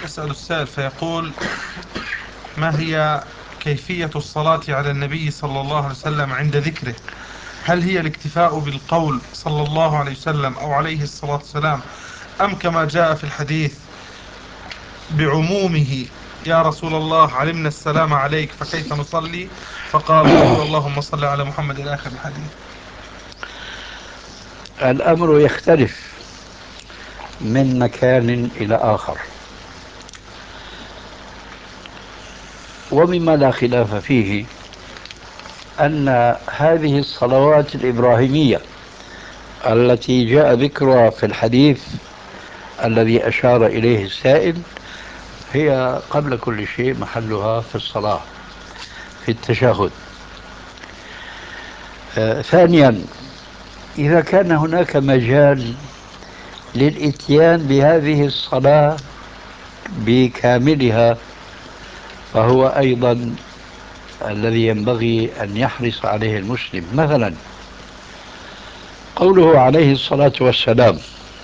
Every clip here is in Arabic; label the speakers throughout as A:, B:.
A: يسأل السائل فيقول: ما هي كيفية الصلاة على النبي صلى الله عليه وسلم عند ذكره؟ هل هي الاكتفاء بالقول صلى الله عليه وسلم أو عليه الصلاة والسلام، أم كما جاء في الحديث بعمومه: يا رسول الله علمنا السلام عليك فكيف نصلي؟ فقال: قولوا اللهم صل على محمد إلى آخر الحديث.
B: الأمر يختلف من مكان إلى آخر، ومما لا خلاف فيه أن هذه الصلوات الإبراهيمية التي جاء ذكرها في الحديث الذي أشار إليه السائل هي قبل كل شيء محلها في الصلاة، في التشهد. ثانيا، إذا كان هناك مجال للإتيان بهذه الصلاة بكاملها فهو أيضا الذي ينبغي أن يحرص عليه المسلم. مثلا قوله عليه الصلاة والسلام: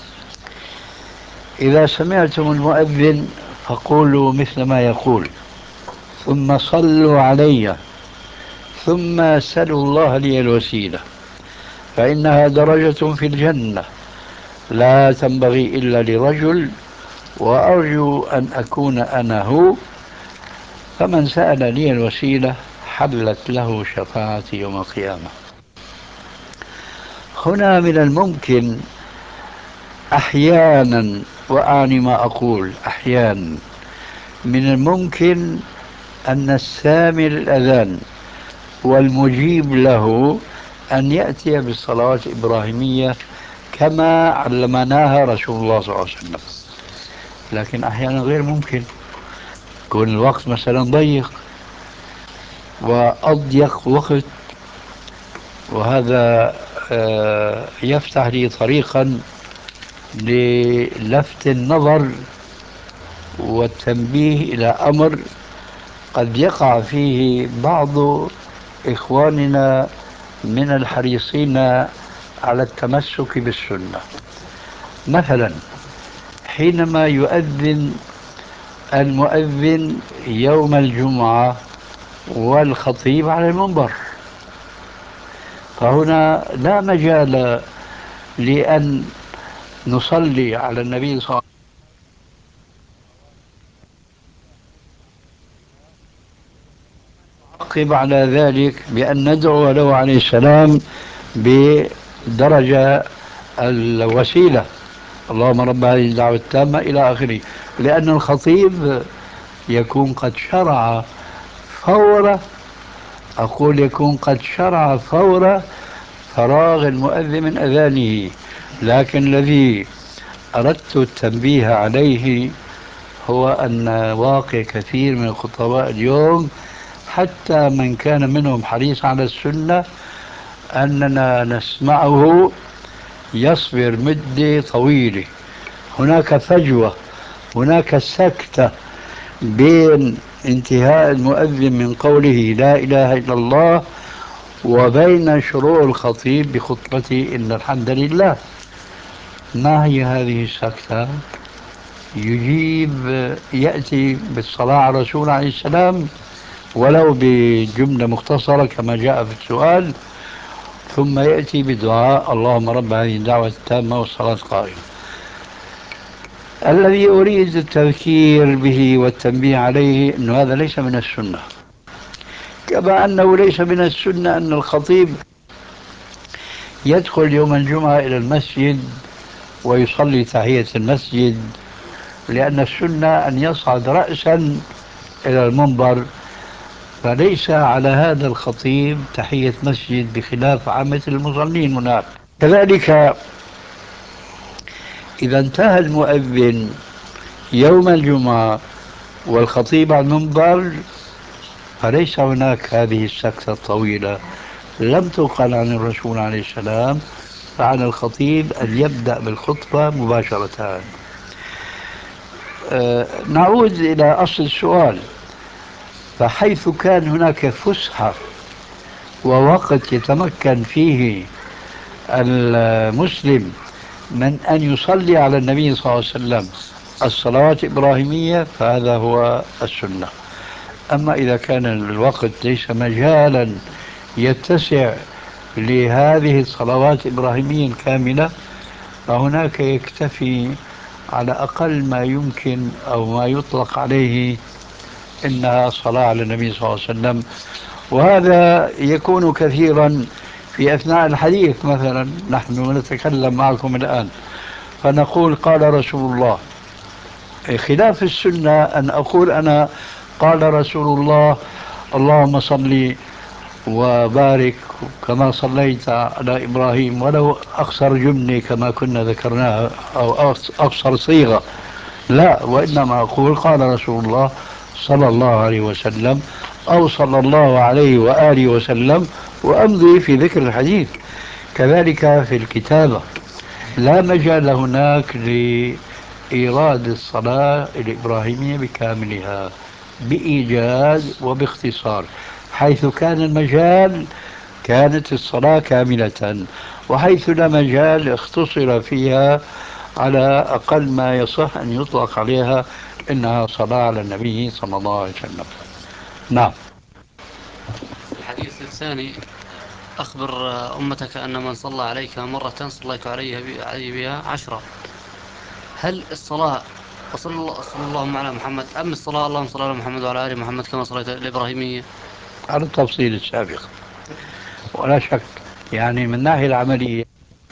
B: إذا سمعتم المؤذن فقولوا مثل ما يقول ثم صلوا علي ثم سلوا الله لي الوسيلة فإنها درجة في الجنة لا تنبغي إلا لرجل وأرجو أن أكون أنا هو، فمن سأل لي الوسيلة حلت له شفاعتي يوم القيامة. هنا من الممكن أحيانا، وأعني ما أقول أحيانا، من الممكن أن السامع الأذان والمجيب له أن يأتي بالصلوات الإبراهيمية كما علمناها رسول الله صلى الله عليه وسلم، لكن أحيانا غير ممكن، يكون الوقت مثلا ضيق وأضيق وقت، وهذا يفتح لي طريقا للفت النظر والتنبيه إلى أمر قد يقع فيه بعض إخواننا من الحريصين على التمسك بالسنة. مثلا حينما يؤذن المؤذن يوم الجمعة والخطيب على المنبر، فهنا لا مجال لأن نصلي على النبي صلى الله عليه وسلم ونعقب على ذلك بأن ندعو له عليه السلام بدرجة الوسيلة: اللهم رب هذه الدعوة التامة إلى آخره، لأن الخطيب يكون قد شرع فور، أقول يكون قد شرع فور فراغ المؤذن من أذانه. لكن الذي أردت التنبيه عليه هو أن واقع كثير من الخطباء اليوم حتى من كان منهم حريص على السنة أننا نسمعه يصبر مدة طويلة، هناك فجوة، هناك سكتة بين انتهاء المؤذن من قوله لا إله إلا الله وبين شروع الخطيب بخطبته إن الحمد لله. ما هي هذه السكتة؟ يجيب، يأتي بالصلاة على الرسول عليه السلام ولو بجملة مختصرة كما جاء في السؤال، ثم يأتي بدعاء اللهم رب هذه الدعوة التامة والصلاة القائمة. الذي أريد التذكير به والتنبيه عليه أن هذا ليس من السنة، كما أنه ليس من السنة أن الخطيب يدخل يوم الجمعة إلى المسجد ويصلي تحية المسجد، لأن السنة أن يصعد رأسا إلى المنبر، فليس على هذا الخطيب تحية مسجد بخلاف عامة المصلين هناك. كذلك إذا انتهى المؤذن يوم الجمعة والخطيب على المنبر فليس هناك هذه السكتة الطويلة، لم تقل عن الرسول عليه السلام، فعلى الخطيب أن يبدأ بالخطبة مباشرة. نعود إلى أصل السؤال. فحيث كان هناك فسحة ووقت يتمكن فيه المسلم من أن يصلي على النبي صلى الله عليه وسلم الصلوات الإبراهيمية فهذا هو السنة. أما إذا كان الوقت ليس مجالا يتسع لهذه الصلوات الإبراهيمية الكاملة، فهناك يكتفي على أقل ما يمكن أو ما يطلق عليه إنها صلاة على النبي صلى الله عليه وسلم. وهذا يكون كثيرا في أثناء الحديث. مثلا نحن نتكلم معكم الآن فنقول قال رسول الله، خلاف السنة أن أقول أنا قال رسول الله اللهم صل وبارك كما صليت على إبراهيم، ولو أقصر جملة كما كنا ذكرناها أو أقصر صيغة. لا، وإنما أقول قال رسول الله صلى الله عليه وسلم أو صلى الله عليه وآله وسلم، وأمضي في ذكر الحديث. كذلك في الكتابة لا مجال هناك لإيراد الصلاة الإبراهيمية بكاملها بإيجاز وباختصار. حيث كان المجال كانت الصلاة كاملة، وحيث لا مجال اختصر فيها على أقل ما يصح أن يطلق عليها إنها صلاة على النبي صلى الله عليه وسلم. نعم.
C: الحديث الثاني: أخبر أمتك أن من صلى عليك مرة صليت عليه بها 10. هل الصلاة صلى اللهم على محمد، أم الصلاة اللهم صل على محمد وعلى آل محمد كما صليت الإبراهيمية؟
B: على التفصيل السابق ولا شك. يعني من الناحية العملية